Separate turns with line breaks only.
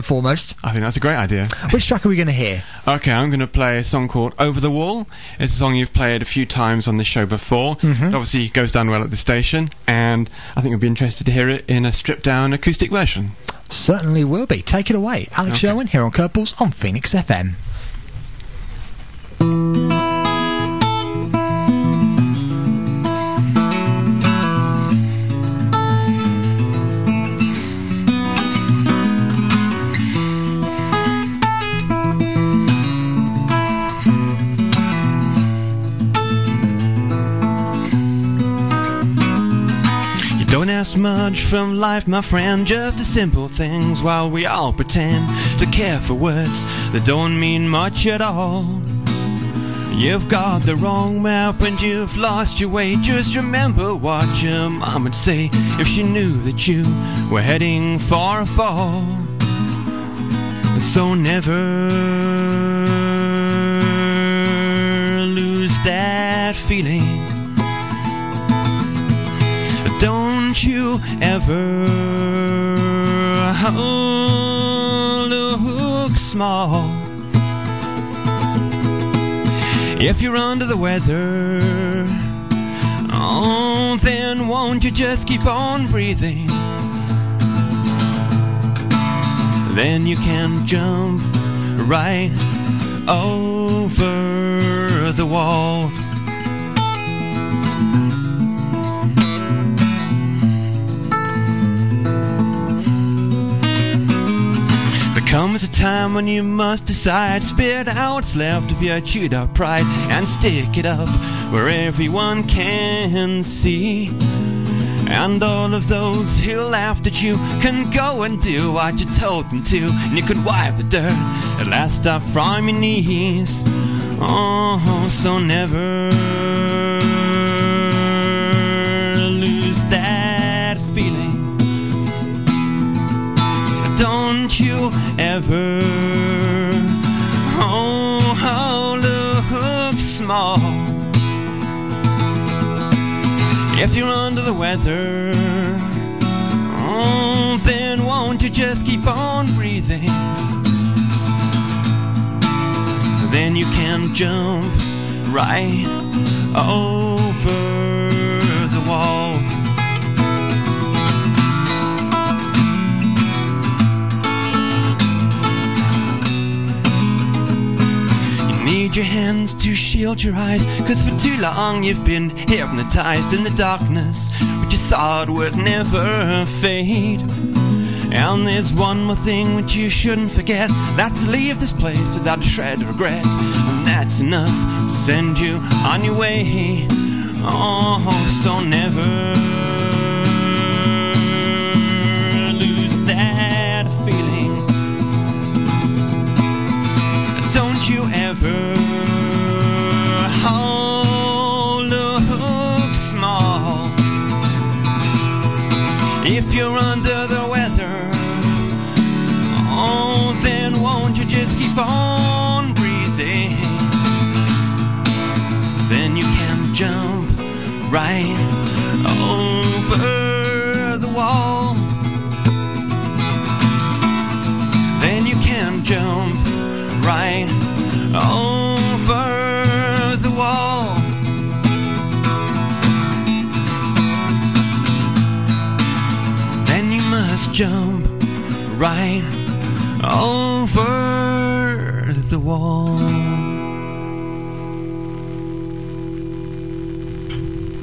foremost.
I think that's a great idea.
Which track are we going to hear?
Okay, I'm going to play a song called Over the Wall. It's a song you've played a few times on this show before.
Mm-hmm.
It obviously goes down well at the station, and I think you'll be interested to hear it in a stripped-down acoustic version.
Certainly will be. Take it away. Alex Sherwin here on Curveballs on Phoenix FM.
Don't ask much from life, my friend, just the simple things while we all pretend to care for words that don't mean much at all. You've got the wrong map and you've lost your way. Just remember what your mom would say if she knew that you were heading for a fall. So never lose that feeling. Don't you ever look small. If you're under the weather, oh, then won't you just keep on breathing? Then you can jump right over the wall. Comes a time when you must decide, spit out what's left of your chewed up pride and stick it up where everyone can see. And all of those who laughed at you can go and do what you told them to, and you can wipe the dirt at last off from your knees. Oh, so never lose that feeling. Don't you ever look small. If you're under the weather, oh, then won't you just keep on breathing? Then you can jump right over the wall. Need your hands to shield your eyes, 'cause for too long you've been hypnotized in the darkness which you thought would never fade. And there's one more thing which you shouldn't forget, that's to leave this place without a shred of regret. And that's enough to send you on your way. Oh, so never lose that feeling. Don't you ever look small. If you're under the weather, oh, then won't you just keep on breathing? Then you can jump right over the wall. Then you can jump right over the wall. Then you must jump right over the wall.